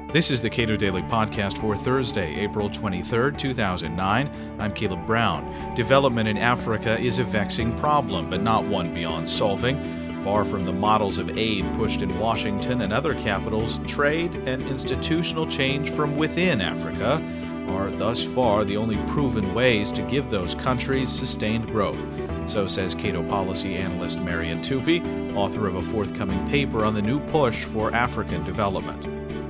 This is the Cato Daily Podcast for Thursday, April 23rd, 2009. I'm Caleb Brown. Development in Africa is a vexing problem, but not one beyond solving. Far from the models of aid pushed in Washington and other capitals, trade and institutional change from within Africa are thus far the only proven ways to give those countries sustained growth. So says Cato policy analyst Marian Tupy, author of a forthcoming paper on the new push for African development.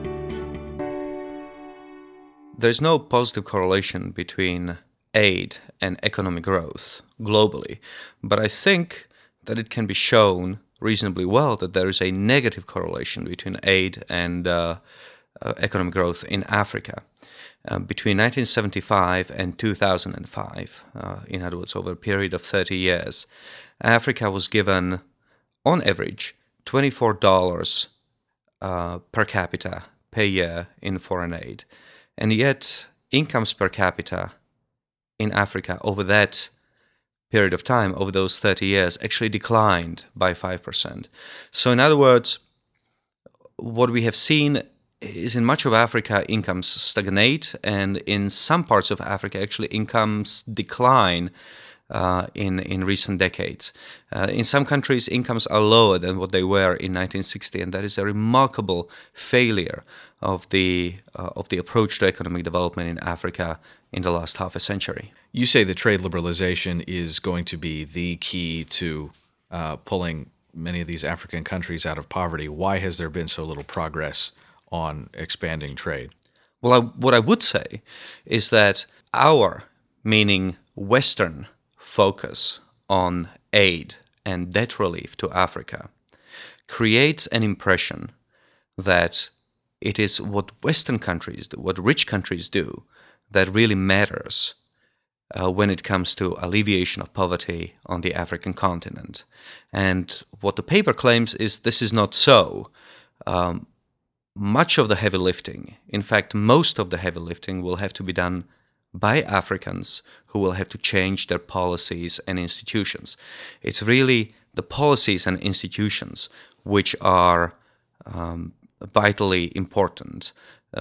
There's no positive correlation between aid and economic growth globally, but I think that it can be shown reasonably well that there is a negative correlation between aid and economic growth in Africa. Between 1975 and 2005, in other words, over a period of 30 years, Africa was given, on average, $24 per capita per year in foreign aid. And yet, incomes per capita in Africa over that period of time, over those 30 years, actually declined by 5%. So in other words, what we have seen is in much of Africa, incomes stagnate, and in some parts of Africa, actually, incomes decline in recent decades. In some countries, incomes are lower than what they were in 1960, and that is a remarkable failure of the approach to economic development in Africa in the last half a century. You say that trade liberalization is going to be the key to pulling many of these African countries out of poverty. Why has there been so little progress on expanding trade? Well, what I would say is that our, meaning Western, focus on aid and debt relief to Africa creates an impression that it is what Western countries do, what rich countries do, that really matters when it comes to alleviation of poverty on the African continent. And what the paper claims is this is not so. Much of the heavy lifting, in fact, most of the heavy lifting will have to be done by Africans who will have to change their policies and institutions. It's really the policies and institutions which are vitally important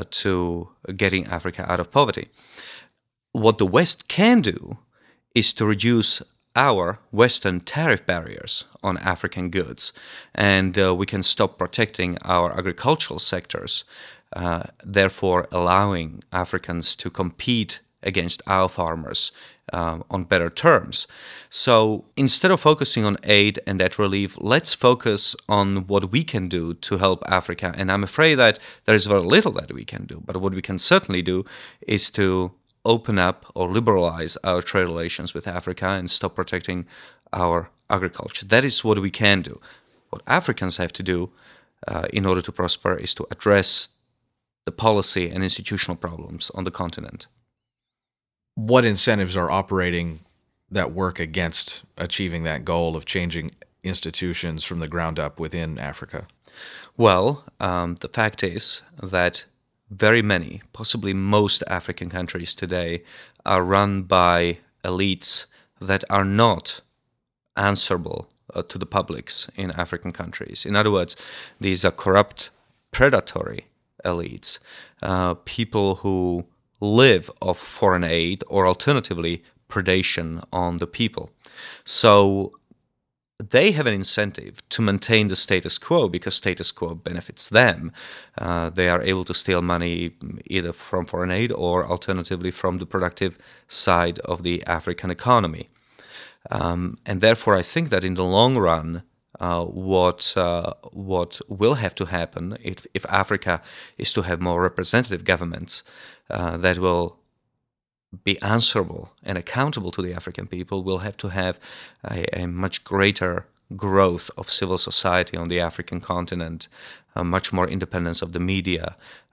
to getting Africa out of poverty. What the West can do is to reduce our Western tariff barriers on African goods, and we can stop protecting our agricultural sectors, therefore allowing Africans to compete against our farmers on better terms. So instead of focusing on aid and debt relief, let's focus on what we can do to help Africa. And I'm afraid that there is very little that we can do, but what we can certainly do is to open up or liberalize our trade relations with Africa and stop protecting our agriculture. That is what we can do. What Africans have to do in order to prosper is to address the policy and institutional problems on the continent. What incentives are operating that work against achieving that goal of changing institutions from the ground up within Africa? Well, the fact is that very many, possibly most African countries today are run by elites that are not answerable to the publics in African countries. In other words, these are corrupt, predatory elites, people who live off foreign aid or alternatively predation on the people. So they have an incentive to maintain the status quo because status quo benefits them. They are able to steal money either from foreign aid or alternatively from the productive side of the African economy. And therefore, I think that in the long run, what will have to happen if Africa is to have more representative governments that will be answerable and accountable to the African people, will have to have a much greater growth of civil society on the African continent, much more independence of the media.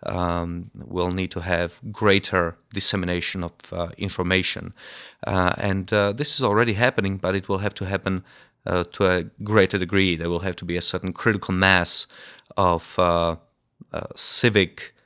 We'll need to have greater dissemination of information. And this is already happening, but it will have to happen to a greater degree. There will have to be a certain critical mass of civic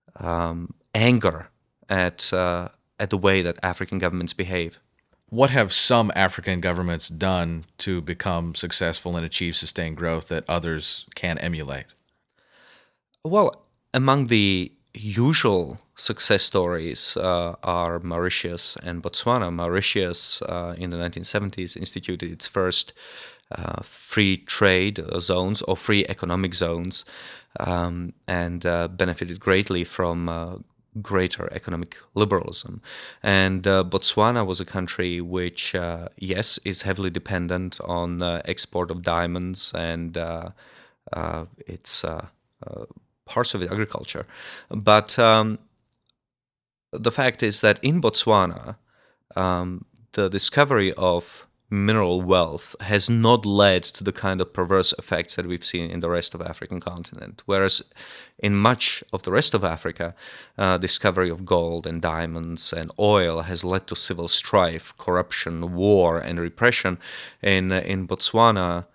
anger at the way that African governments behave. What have some African governments done to become successful and achieve sustained growth that others can emulate? Well, among the usual success stories are Mauritius and Botswana. Mauritius in the 1970s instituted its first free trade zones or free economic zones, and benefited greatly from greater economic liberalism. And Botswana was a country which, yes, is heavily dependent on export of diamonds and its parts of agriculture. But the fact is that in Botswana, the discovery of mineral wealth has not led to the kind of perverse effects that we've seen in the rest of the African continent. Whereas in much of the rest of Africa, discovery of gold and diamonds and oil has led to civil strife, corruption, war, and repression. In Botswana,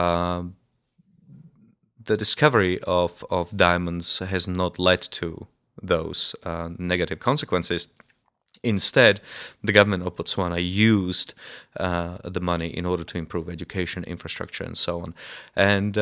the discovery of diamonds has not led to those negative consequences. Instead, the government of Botswana used the money in order to improve education, infrastructure, and so on. And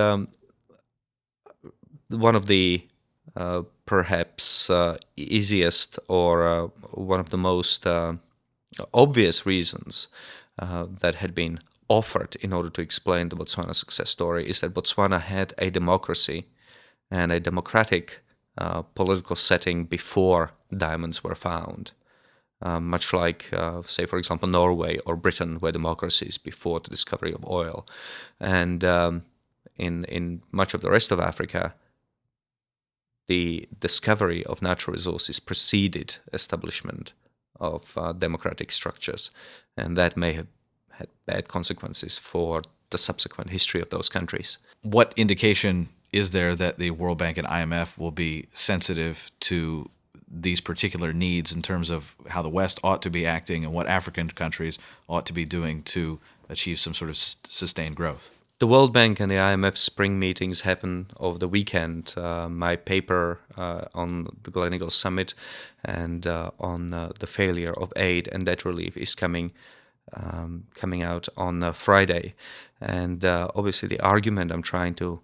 one of the perhaps easiest or one of the most obvious reasons that had been offered in order to explain the Botswana success story is that Botswana had a democracy and a democratic political setting before diamonds were found. Much like, say, for example, Norway or Britain were democracies before the discovery of oil. And in much of the rest of Africa, the discovery of natural resources preceded establishment of democratic structures, and that may have had bad consequences for the subsequent history of those countries. What indication is there that the World Bank and IMF will be sensitive to these particular needs in terms of how the West ought to be acting and what African countries ought to be doing to achieve some sort of sustained growth? The World Bank and the IMF spring meetings happen over the weekend. My paper on the Gleneagles Summit and on the failure of aid and debt relief is coming out on Friday. And obviously the argument I'm trying to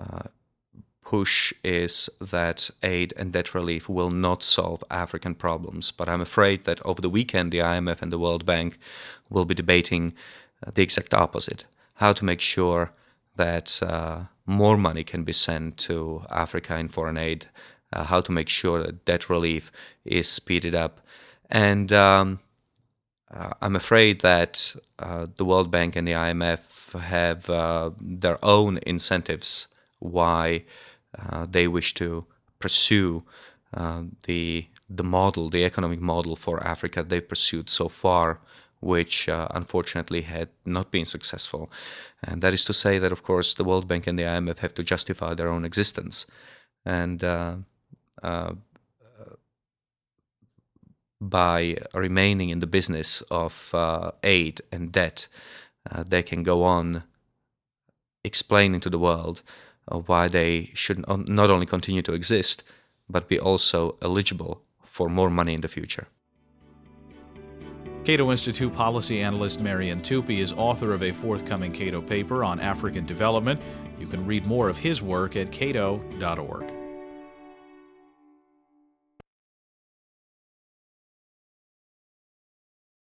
push is that aid and debt relief will not solve African problems. But I'm afraid that over the weekend, the IMF and the World Bank will be debating the exact opposite, how to make sure that more money can be sent to Africa in foreign aid, how to make sure that debt relief is speeded up. And I'm afraid that the World Bank and the IMF have their own incentives why they wish to pursue the model, the economic model for Africa they've pursued so far, which unfortunately had not been successful. And that is to say that, of course, the World Bank and the IMF have to justify their own existence. And by remaining in the business of aid and debt, they can go on explaining to the world why they should not only continue to exist, but be also eligible for more money in the future. Cato Institute policy analyst Marian Tupy is author of a forthcoming Cato paper on African development. You can read more of his work at cato.org.